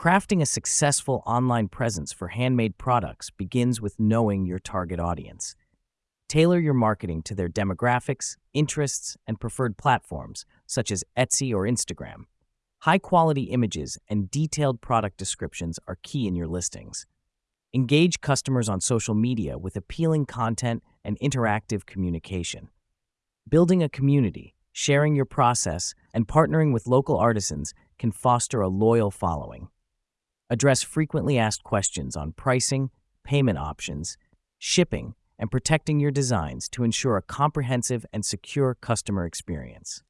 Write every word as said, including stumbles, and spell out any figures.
Crafting a successful online presence for handmade products begins with knowing your target audience. Tailor your marketing to their demographics, interests, and preferred platforms, such as Etsy or Instagram. High-quality images and detailed product descriptions are key in your listings. Engage customers on social media with appealing content and interactive communication. Building a community, sharing your process, and partnering with local artisans can foster a loyal following. Address frequently asked questions on pricing, payment options, shipping, and protecting your designs to ensure a comprehensive and secure customer experience.